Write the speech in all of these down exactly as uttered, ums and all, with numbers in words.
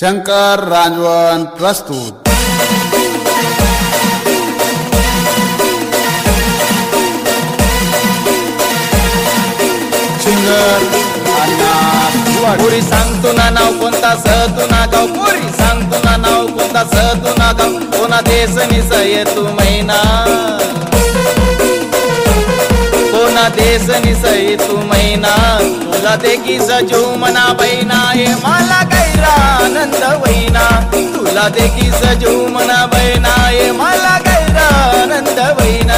शंकर रांजवन प्रस्तुत। सिंगर पुरी सांगतो ना नाव कोणता सहतू ना गाव, पुरी सांगतो ना नाव कोणता सहतू ना गाव, कोणा देश निसय तू मैना, कोणा देश निसय तू मैना, तुला देखी सजू मना बैना, ये मला गैरा आनंद वैना, तुला देखी सजू मना बैना, ये मला गैरा आनंद वैना।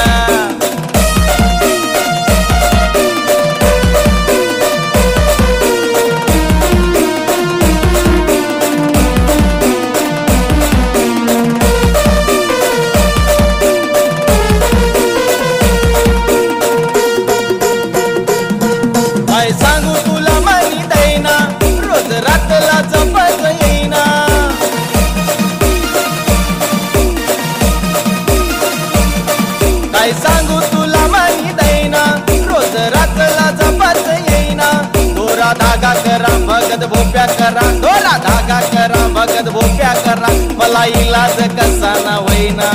काय सांगू तुला मनी दैना, रोज रातला जपत येईना, काय सांगू तुला मनी दैना, रोज रातला जपत येईना, दोरा धागा करा भगत भोप्या करा, दोरा धागा करा भगत भोप्या करा, मला इलाज कसा ना होईना,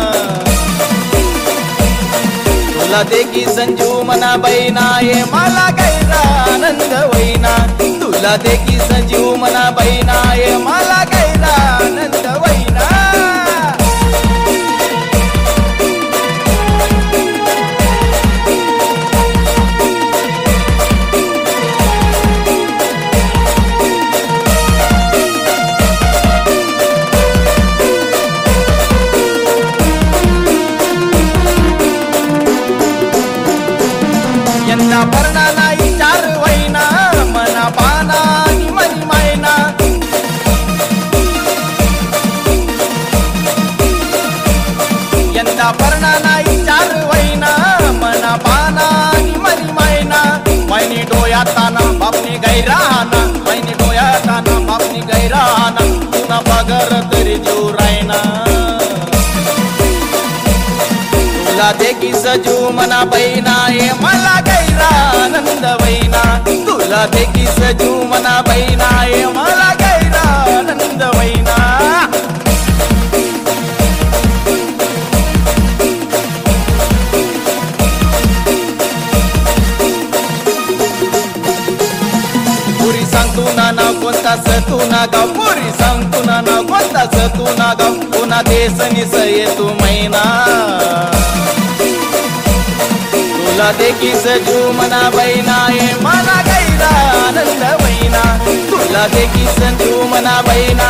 तुला देखी संजू मना बैना, ये मला गैरा आनंद वैना, तुला देखी संजू मना बैना, ये मला गैरा आनंद वैना। यंदा भरणा नाही चार वैना, मना पाना मनी मैना, यंदा भरणा नाही चार वैना, मना पाना मनी मैना, मैनी डोयाताना बापनी गैराना, मैनी डोयाताना बापनी गैराना, तुना बगर तरी जीव रायना, तुला देखी सजू मना बैना, ये मला गैरा आनंद वैना, तुला देखी सजू मना बैना, ये मला गैरा आनंद वैना। पुरी सांगतो ना नाव कोणता सतू ना गाव, पुरी सांगतो ना नाव कोणता सतू ना गाव, कोणा देश निसय तू मैना, तुला देखी सजू मना बैना, ये मला गैरा आनंद वैना, तुला देखी सजू मना बैना,